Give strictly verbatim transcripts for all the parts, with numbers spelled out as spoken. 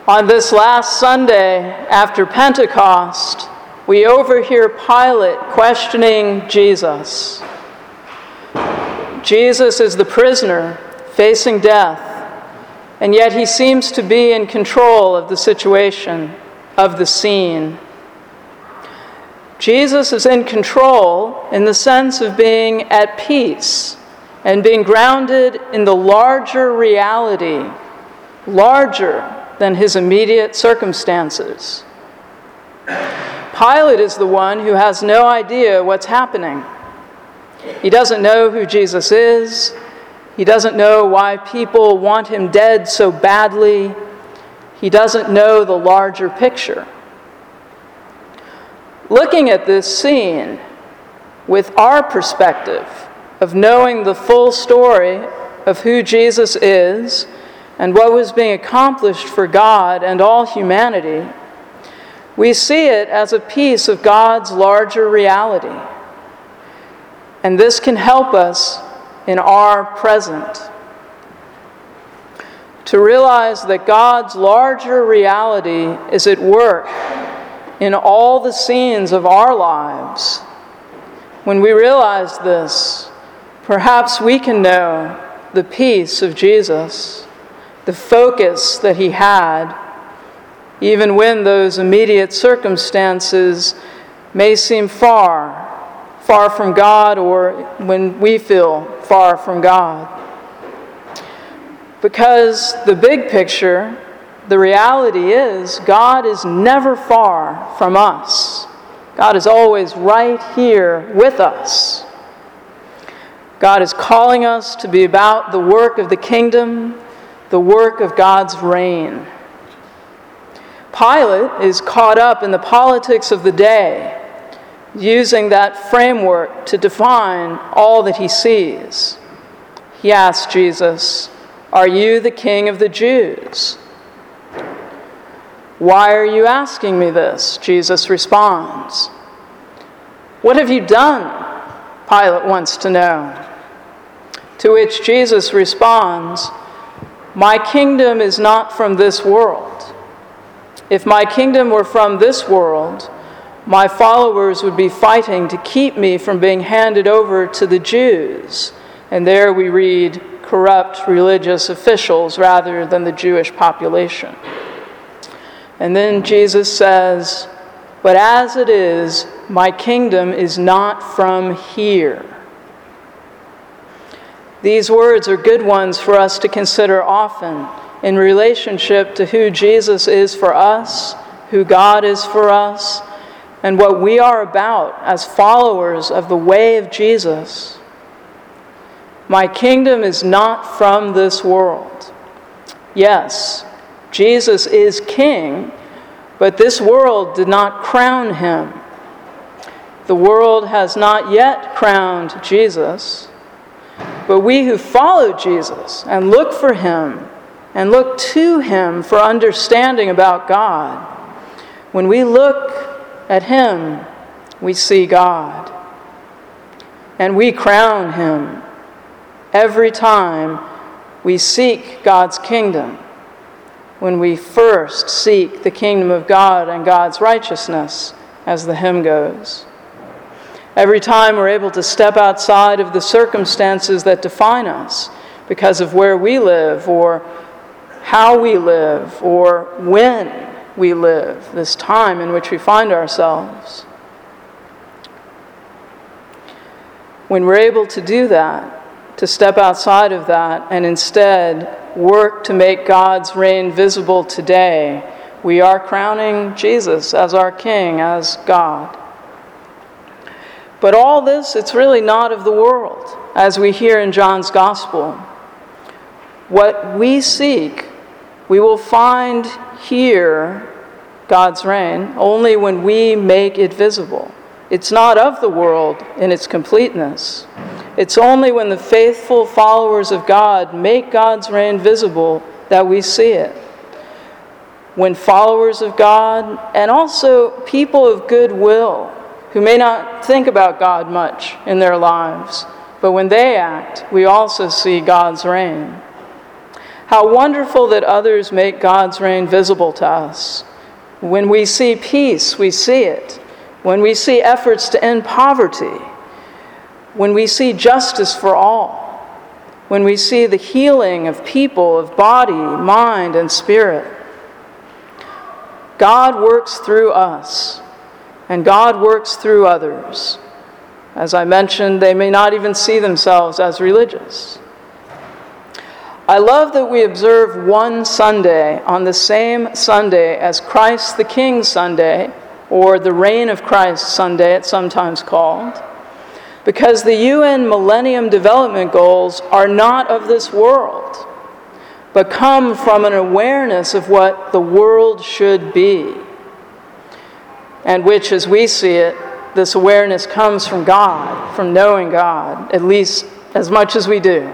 On this last Sunday after Pentecost, we overhear Pilate questioning Jesus. Jesus is the prisoner facing death, and yet he seems to be in control of the situation, of the scene. Jesus is in control in the sense of being at peace and being grounded in the larger reality, larger than his immediate circumstances. Pilate is the one who has no idea what's happening. He doesn't know who Jesus is. He doesn't know why people want him dead so badly. He doesn't know the larger picture. Looking at this scene with our perspective of knowing the full story of who Jesus is and what was being accomplished for God and all humanity, we see it as a piece of God's larger reality. And this can help us in our present. To realize that God's larger reality is at work in all the scenes of our lives. When we realize this, perhaps we can know the peace of Jesus, the focus that he had, even when those immediate circumstances may seem far, far from God, or when we feel far from God. Because the big picture, the reality is, God is never far from us. God is always right here with us. God is calling us to be about the work of the kingdom, the work of God's reign. Pilate is caught up in the politics of the day, using that framework to define all that he sees. He asks Jesus, "Are you the king of the Jews?" "Why are you asking me this?" Jesus responds. "What have you done?" Pilate wants to know. To which Jesus responds, "My kingdom is not from this world. If my kingdom were from this world, my followers would be fighting to keep me from being handed over to the Jews." And there we read corrupt religious officials rather than the Jewish population. And then Jesus says, "But as it is, my kingdom is not from here." These words are good ones for us to consider often in relationship to who Jesus is for us, who God is for us, and what we are about as followers of the way of Jesus. My kingdom is not from this world. Yes, Jesus is king, but this world did not crown him. The world has not yet crowned Jesus, but we who follow Jesus and look for him and look to him for understanding about God, when we look at him, we see God. And we crown him every time we seek God's kingdom, when we first seek the kingdom of God and God's righteousness, as the hymn goes. Every time we're able to step outside of the circumstances that define us because of where we live or how we live or when we live, this time in which we find ourselves. When we're able to do that, to step outside of that and instead work to make God's reign visible today, we are crowning Jesus as our King, as God. But all this, it's really not of the world, as we hear in John's Gospel. What we seek, we will find here God's reign only when we make it visible. It's not of the world in its completeness. It's only when the faithful followers of God make God's reign visible that we see it. When followers of God, and also people of goodwill, who may not think about God much in their lives, but when they act, we also see God's reign. How wonderful that others make God's reign visible to us. When we see peace, we see it. When we see efforts to end poverty, when we see justice for all, when we see the healing of people, of body, mind, and spirit. God works through us, and God works through others. As I mentioned, they may not even see themselves as religious. I love that we observe one Sunday on the same Sunday as Christ the King Sunday, or the Reign of Christ Sunday, it's sometimes called, because the U N Millennium Development Goals are not of this world, but come from an awareness of what the world should be, and which, as we see it, this awareness comes from God, from knowing God, at least as much as we do.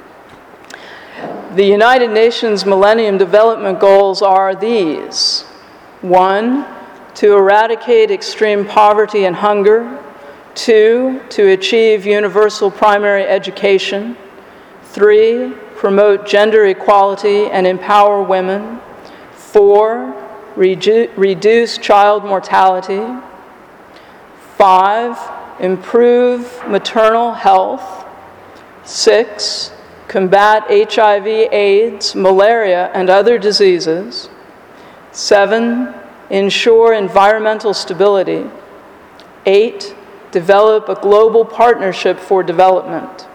The United Nations Millennium Development Goals are these. One, to eradicate extreme poverty and hunger. Two, to achieve universal primary education. Three, promote gender equality and empower women. Four, redu- reduce child mortality. Five, improve maternal health. Six, combat H I V, AIDS, malaria, and other diseases. Seven, ensure environmental stability. Eight, develop a global partnership for development.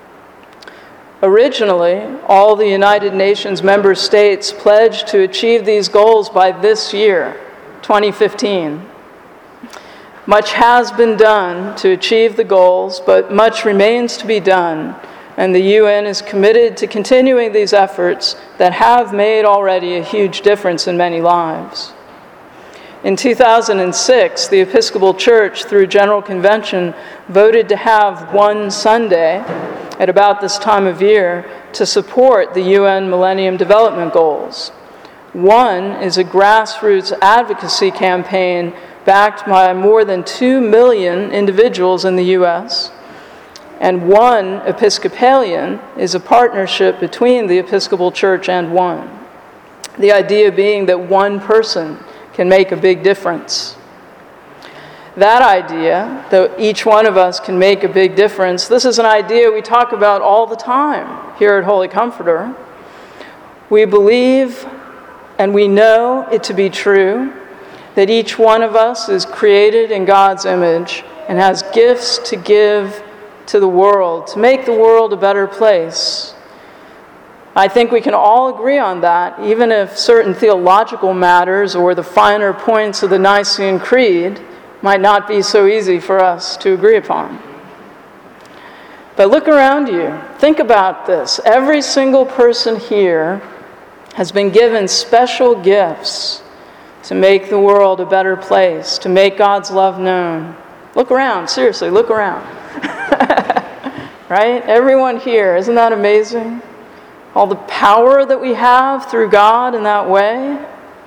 Originally, all the United Nations member states pledged to achieve these goals by this year, twenty fifteen. Much has been done to achieve the goals, but much remains to be done, and the U N is committed to continuing these efforts that have made already a huge difference in many lives. In two thousand six, the Episcopal Church, through General Convention, voted to have one Sunday at about this time of year to support the U N Millennium Development Goals. One is a grassroots advocacy campaign backed by more than two million individuals in the U S, and One Episcopalian is a partnership between the Episcopal Church and One. The idea being that one person can make a big difference. That idea, that each one of us can make a big difference, this is an idea we talk about all the time here at Holy Comforter. We believe and we know it to be true that each one of us is created in God's image and has gifts to give to the world, to make the world a better place. I think we can all agree on that, even if certain theological matters or the finer points of the Nicene Creed might not be so easy for us to agree upon. But look around you. Think about this. Every single person here has been given special gifts to make the world a better place, to make God's love known. Look around. Seriously, look around. Right? Everyone here. Isn't that amazing? All the power that we have through God in that way.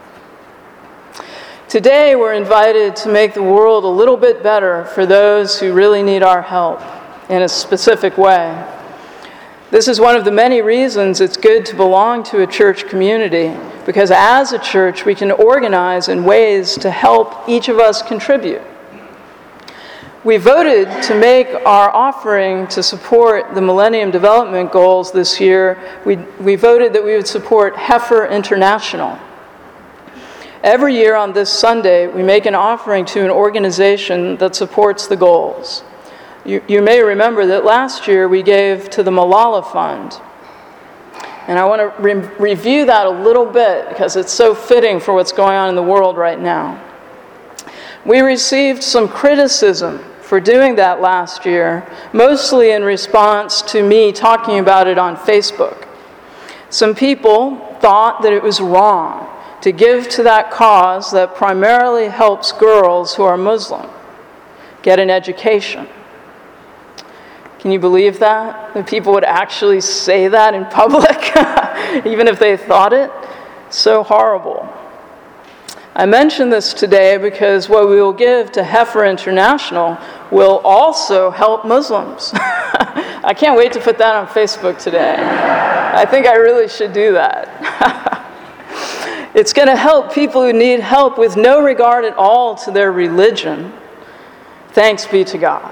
Today, we're invited to make the world a little bit better for those who really need our help in a specific way. This is one of the many reasons it's good to belong to a church community, because as a church, we can organize in ways to help each of us contribute. We voted to make our offering to support the Millennium Development Goals this year. We, we voted that we would support Heifer International. Every year on this Sunday, we make an offering to an organization that supports the goals. You, you may remember that last year we gave to the Malala Fund. And I want to re- review that a little bit because it's so fitting for what's going on in the world right now. We received some criticism for doing that last year, mostly in response to me talking about it on Facebook. Some people thought that it was wrong to give to that cause that primarily helps girls who are Muslim get an education. Can you believe that? That people would actually say that in public, even if they thought it? So horrible. I mention this today because what we will give to Heifer International will also help Muslims. I can't wait to put that on Facebook today. I think I really should do that. It's going to help people who need help with no regard at all to their religion. Thanks be to God.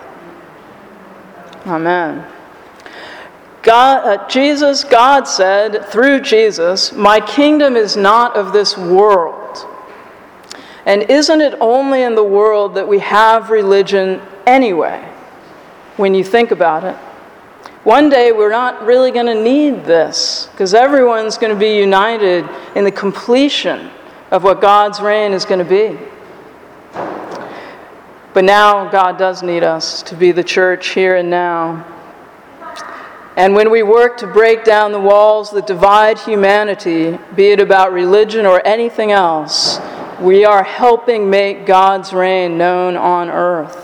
Amen. God, uh, Jesus, God said through Jesus, "My kingdom is not of this world." And isn't it only in the world that we have religion anyway, when you think about it? One day we're not really going to need this, because everyone's going to be united in the completion of what God's reign is going to be. But now God does need us to be the church here and now. And when we work to break down the walls that divide humanity, be it about religion or anything else, we are helping make God's reign known on earth.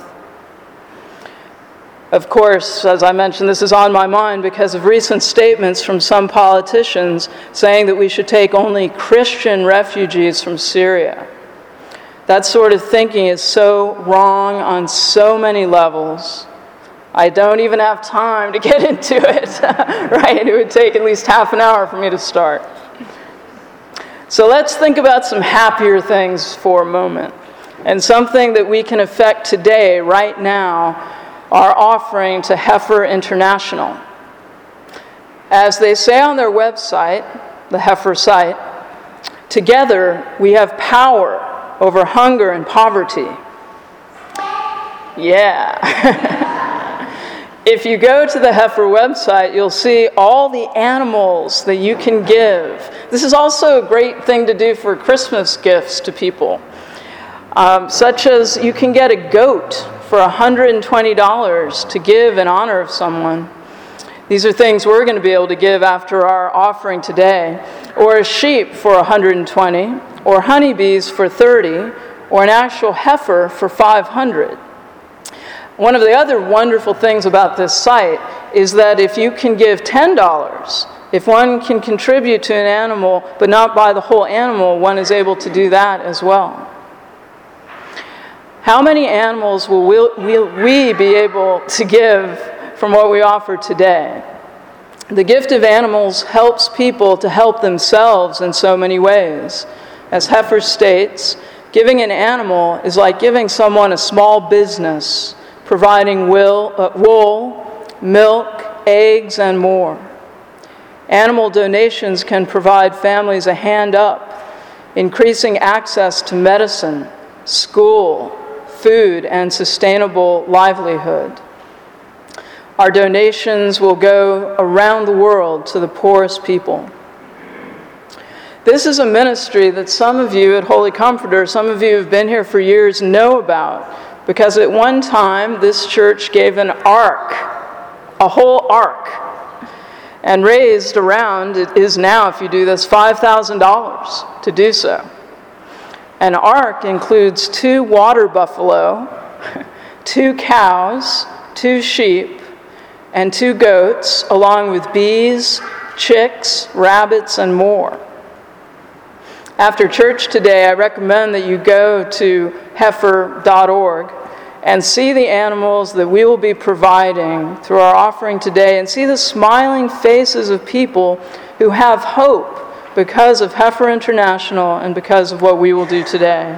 Of course, as I mentioned, this is on my mind because of recent statements from some politicians saying that we should take only Christian refugees from Syria. That sort of thinking is so wrong on so many levels. I don't even have time to get into it, right? It would take at least half an hour for me to start. So let's think about some happier things for a moment, and something that we can affect today, right now, our offering to Heifer International. As they say on their website, the Heifer site, together we have power over hunger and poverty. Yeah. If you go to the Heifer website, you'll see all the animals that you can give. This is also a great thing to do for Christmas gifts to people, um, such as you can get a goat for one hundred twenty dollars to give in honor of someone. These are things we're going to be able to give after our offering today. Or a sheep for one hundred twenty, or honeybees for thirty, or an actual heifer for five hundred. One of the other wonderful things about this site is that if you can give ten dollars, if one can contribute to an animal but not buy the whole animal, one is able to do that as well. How many animals will we, will we be able to give from what we offer today? The gift of animals helps people to help themselves in so many ways. As Heifer states, giving an animal is like giving someone a small business, providing will, uh, wool, milk, eggs, and more. Animal donations can provide families a hand up, increasing access to medicine, school, food, and sustainable livelihood. Our donations will go around the world to the poorest people. This is a ministry that some of you at Holy Comforter, some of you who have been here for years, know about, because at one time this church gave an ark, a whole ark, and raised around, it is now, if you do this, five thousand dollars to do so. An ark includes two water buffalo, two cows, two sheep, and two goats, along with bees, chicks, rabbits, and more. After church today, I recommend that you go to heifer dot org and see the animals that we will be providing through our offering today, and see the smiling faces of people who have hope because of Heifer International and because of what we will do today.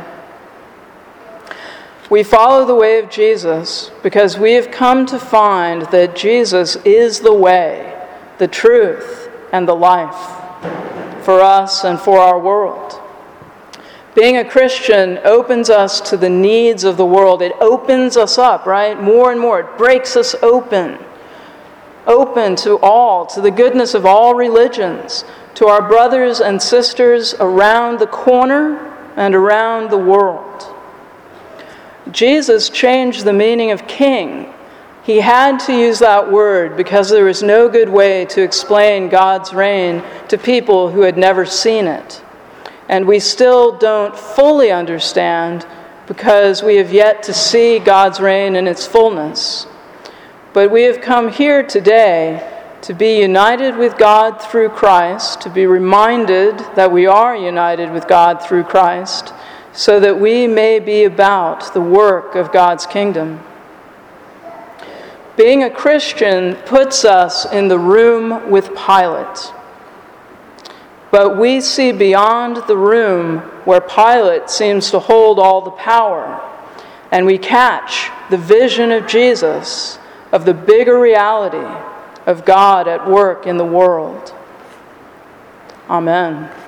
We follow the way of Jesus because we have come to find that Jesus is the way, the truth, and the life for us and for our world. Being a Christian opens us to the needs of the world. It opens us up, right? More and more. It breaks us open. Open to all, to the goodness of all religions, to our brothers and sisters around the corner and around the world. Jesus changed the meaning of king. He had to use that word because there was no good way to explain God's reign to people who had never seen it. And we still don't fully understand because we have yet to see God's reign in its fullness. But we have come here today to be united with God through Christ, to be reminded that we are united with God through Christ, so that we may be about the work of God's kingdom. Being a Christian puts us in the room with Pilate. But we see beyond the room where Pilate seems to hold all the power, and we catch the vision of Jesus, of the bigger reality of God at work in the world. Amen.